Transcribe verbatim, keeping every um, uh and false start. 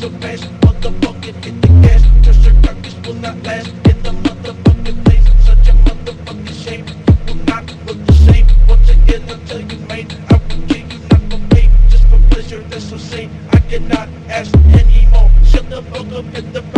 so fast. Motherfucking hit the gas, cause your carcass will not last. In the motherfucking place, such a motherfucking shame. You will not look the same. Once again, I'll tell you, mate, I will kill you, not for pay. Just for pleasure, that's so sane. I cannot ask anymore. Shut the fuck up, hit the